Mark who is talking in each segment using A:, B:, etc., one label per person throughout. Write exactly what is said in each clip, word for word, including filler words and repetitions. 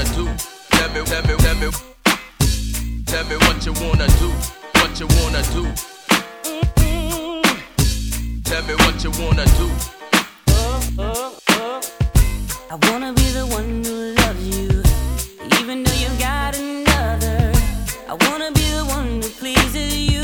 A: wanna do. Tell me, tell me, tell me, tell me what you wanna do. What you wanna do. Tell me what you wanna do.
B: I wanna be the one who loves you, even though you got another. I wanna be the one who pleases you.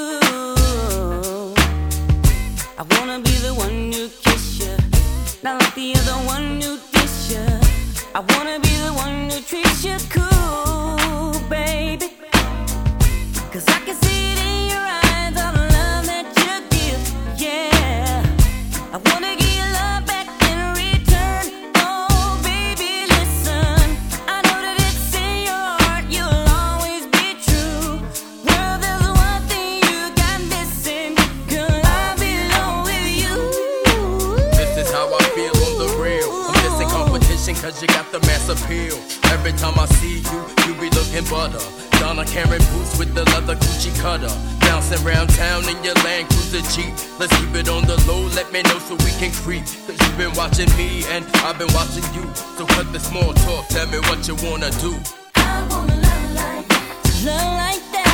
B: I wanna be the one who kiss you, not like the other one who diss you. I wanna be the one who treats you cool, baby. Cause I can see it in your eyes, all the love that you give, yeah. I wanna give you love back in return. Oh, baby, listen, I know that it's in your heart, you'll always be true. Well, there's one thing you got missing, girl, I belong with you.
A: This is how I feel on the real. I'm missing competition cause you got the mass appeal. Every time I see you, you be looking butter. Donna Karen boots with the leather coochie cutter. Bouncing around town in your Land Cruiser Jeep. Let's keep it on the low, let me know so we can creep. Cause you've been watching me and I've been watching you. So cut the small talk, tell me what you wanna do.
B: I wanna love like that, love like that.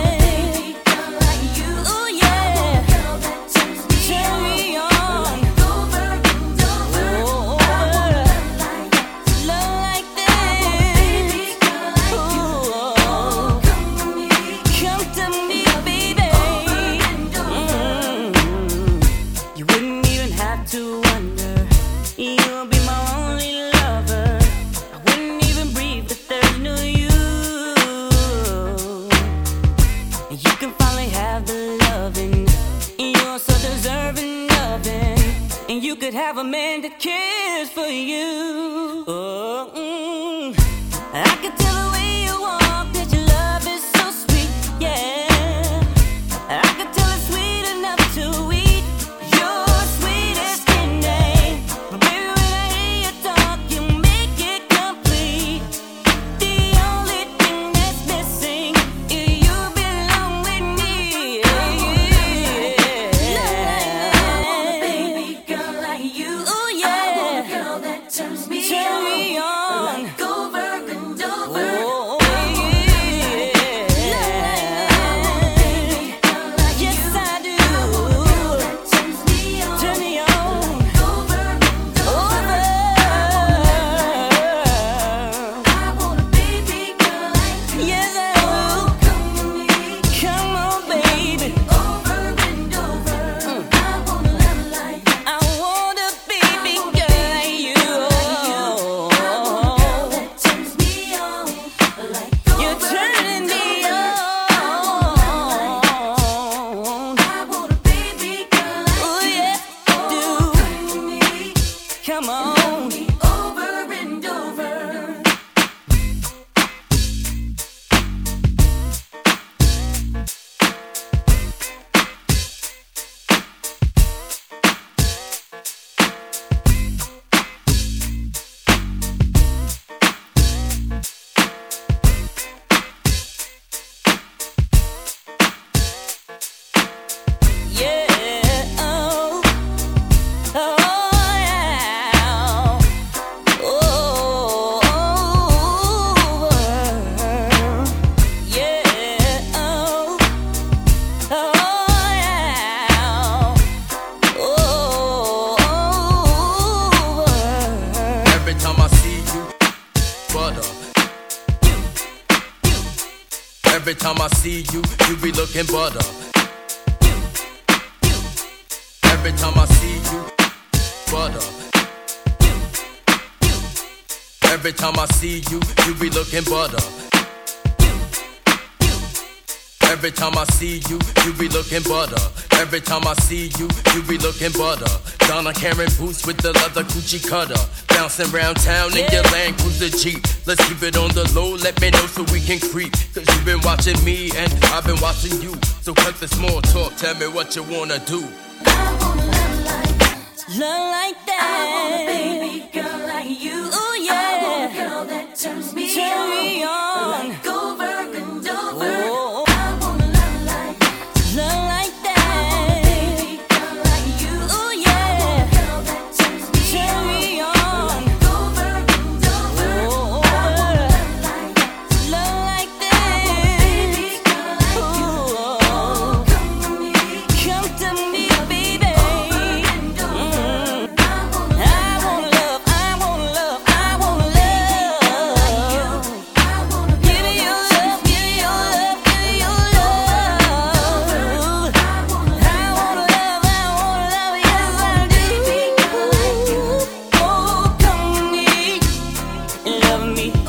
B: You could have a man that cares for you. Oh, mm. I can tell the way you walk that your love is so sweet, yeah. I can tell it's sweet enough to eat your sweetest candy. But baby, when I hear you talk, you make it complete. The only thing that's missing is you belong with me. Turns me Turn me on, like over and over. Oh, yeah. Like yes, I do. Turns me on, Turn me on, like over and over. I want a baby girl like you. Yes, I do. Come to me, come on, baby. Over and over. Mm. I want a love like that. I want a baby girl like you. Come on, over and over. Yeah, oh, oh.
A: Every time I see you, you be looking butter. Every time I see you, butter. Every time I see you, you be looking butter. Every time I see you, you be looking butter. Every time I see you, you be looking butter. Donna Karen boots with the leather coochie cutter. Bouncing around town in your Land Cruiser Jeep. Let's keep it on the low, let me know so we can creep. Cause you've been watching me and I've been watching you. So cut the small talk, tell me what you wanna do.
B: I wanna love like that, love like that. I want a baby girl like you. Ooh, yeah. I want a girl that turns me Turn on, me on. Like over and over. Oh. I wanna love like that, love like that. I want a baby girl like you. Ooh, yeah. I want a girl that turns me Turn on, me on. Like over and over. Oh. I wanna love me.